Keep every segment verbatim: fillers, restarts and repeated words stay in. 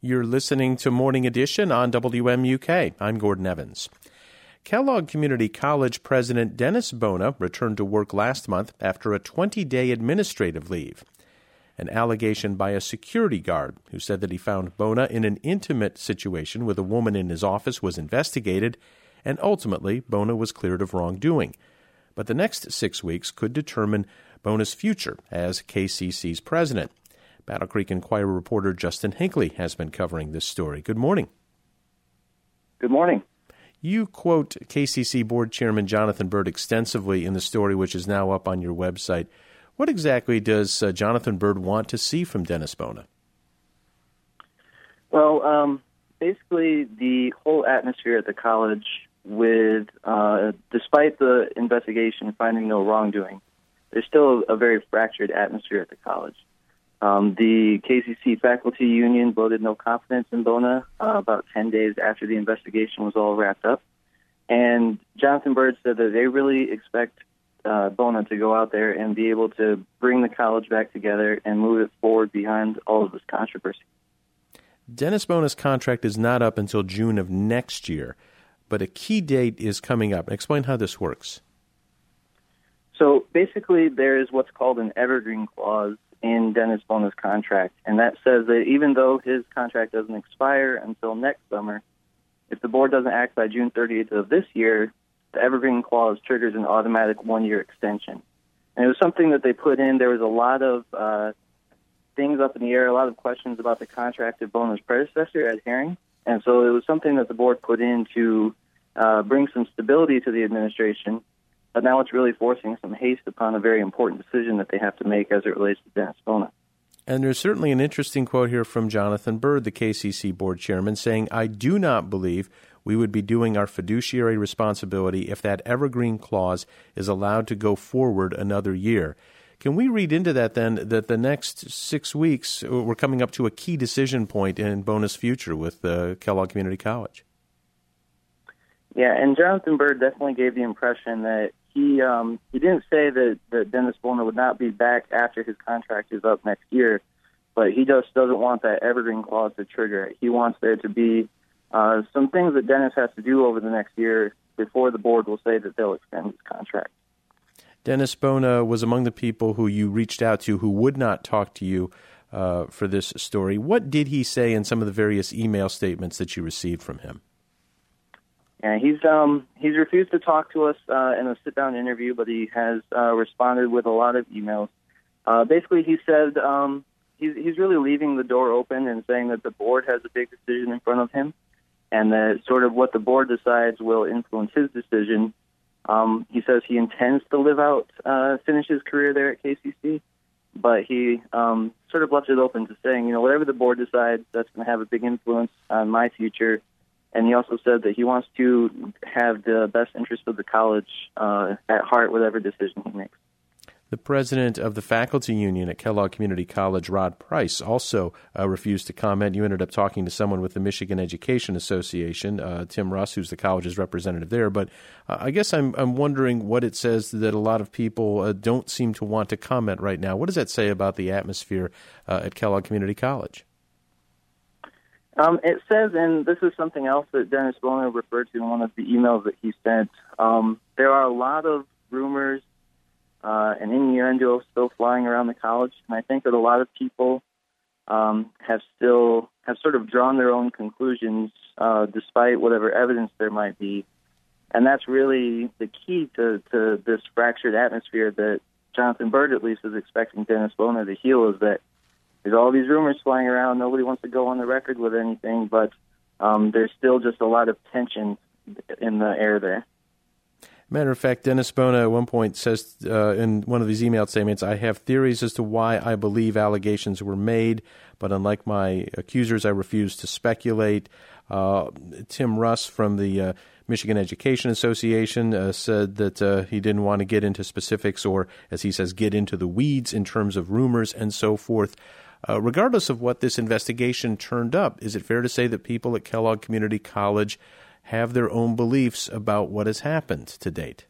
You're listening to Morning Edition on W M U K. I'm Gordon Evans. Kellogg Community College President Dennis Bona returned to work last month after a twenty-day administrative leave. An allegation by a security guard who said that he found Bona in an intimate situation with a woman in his office was investigated, and ultimately Bona was cleared of wrongdoing. But the next six weeks could determine Bona's future as K C C's president. Battle Creek Enquirer reporter Justin Hinckley has been covering this story. Good morning. Good morning. You quote K C C Board Chairman Jonathan Byrd extensively in the story, which is now up on your website. What exactly does uh, Jonathan Byrd want to see from Dennis Bona? Well, um, basically the whole atmosphere at the college with, uh, despite the investigation finding no wrongdoing, there's still a very fractured atmosphere at the college. Um, the K C C faculty union voted no confidence in Bona uh, about ten days after the investigation was all wrapped up. And Jonathan Byrd said that they really expect uh, Bona to go out there and be able to bring the college back together and move it forward behind all of this controversy. Dennis Bona's contract is not up until June of next year, but a key date is coming up. Explain how this works. So basically there is what's called an evergreen clause in Dennis Bona's contract, and that says that even though his contract doesn't expire until next summer, if the board doesn't act by June thirtieth of this year, the evergreen clause triggers an automatic one-year extension. And it was something that they put in. There was a lot of uh, things up in the air, a lot of questions about the contract of Bona's predecessor, Ed Herring, and so it was something that the board put in to uh, bring some stability to the administration. But now it's really forcing some haste upon a very important decision that they have to make as it relates to Dennis Bona. And there's certainly an interesting quote here from Jonathan Byrd, the K C C board chairman, saying, "I do not believe we would be doing our fiduciary responsibility if that evergreen clause is allowed to go forward another year." Can we read into that, then, that the next six weeks we're coming up to a key decision point in Bona's future with uh, Kellogg Community College? Yeah, and Jonathan Byrd definitely gave the impression that He um, he didn't say that, that Dennis Bona would not be back after his contract is up next year, but he just doesn't want that evergreen clause to trigger it. He wants there to be uh, some things that Dennis has to do over the next year before the board will say that they'll extend his contract. Dennis Bona was among the people who you reached out to who would not talk to you uh, for this story. What did he say in some of the various email statements that you received from him? Yeah, he's um he's refused to talk to us uh, in a sit-down interview, but he has uh, responded with a lot of emails. Uh, basically, he said um, he's he's really leaving the door open and saying that the board has a big decision in front of him, and that sort of what the board decides will influence his decision. Um, he says he intends to live out, uh, finish his career there at K C C, but he um, sort of left it open to saying, you know, whatever the board decides, that's going to have a big influence on my future. And he also said that he wants to have the best interest of the college uh, at heart, whatever decision he makes. The president of the faculty union at Kellogg Community College, Rod Price, also uh, refused to comment. You ended up talking to someone with the Michigan Education Association, uh, Tim Russ, who's the college's representative there. But uh, I guess I'm I'm wondering what it says that a lot of people uh, don't seem to want to comment right now. What does that say about the atmosphere uh, at Kellogg Community College? Um, it says, and this is something else that Dennis Bona referred to in one of the emails that he sent, um, there are a lot of rumors uh, and innuendo still flying around the college, and I think that a lot of people um, have still have sort of drawn their own conclusions uh, despite whatever evidence there might be, and that's really the key to, to this fractured atmosphere that Jonathan Byrd at least is expecting Dennis Bona to heal, is that there's all these rumors flying around. Nobody wants to go on the record with anything, but um, there's still just a lot of tension in the air there. Matter of fact, Dennis Bona at one point says uh, in one of these email statements, "I have theories as to why I believe allegations were made, but unlike my accusers, I refuse to speculate." Uh, Tim Russ from the uh, Michigan Education Association uh, said that uh, he didn't want to get into specifics or, as he says, get into the weeds in terms of rumors and so forth. Uh, regardless of what this investigation turned up, is it fair to say that people at Kellogg Community College have their own beliefs about what has happened to date?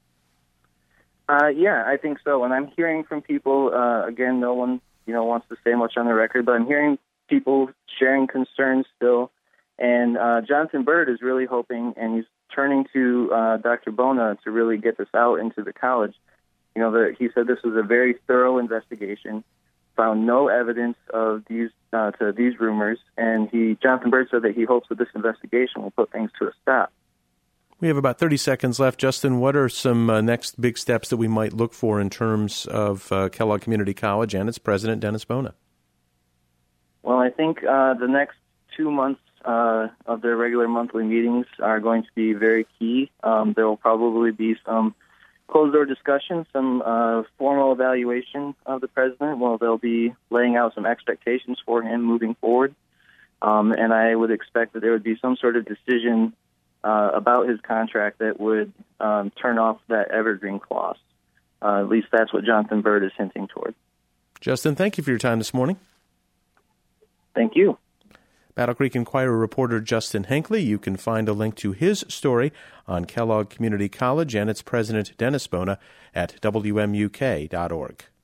Uh, yeah, I think so. And I'm hearing from people, uh, again, no one you know wants to say much on the record, but I'm hearing people sharing concerns still. And uh, Jonathan Byrd is really hoping, and he's turning to uh, Doctor Bona to really get this out into the college. You know, the, he said this was a very thorough investigation, found no evidence of these uh, to these rumors, and he Jonathan Byrd said that he hopes that this investigation will put things to a stop. We have about thirty seconds left. Justin, what are some uh, next big steps that we might look for in terms of uh, Kellogg Community College and its president, Dennis Bona? Well, I think uh, the next two months uh, of their regular monthly meetings are going to be very key. Um, there will probably be some closed-door discussion, some uh, formal evaluation of the president. Well, they'll be laying out some expectations for him moving forward. Um, and I would expect that there would be some sort of decision uh, about his contract that would um, turn off that evergreen clause. Uh, at least that's what Jonathan Byrd is hinting toward. Justin, thank you for your time this morning. Thank you. Battle Creek Inquirer reporter Justin Hinckley. You can find a link to his story on Kellogg Community College and its president, Dennis Bona, at W M U K dot org.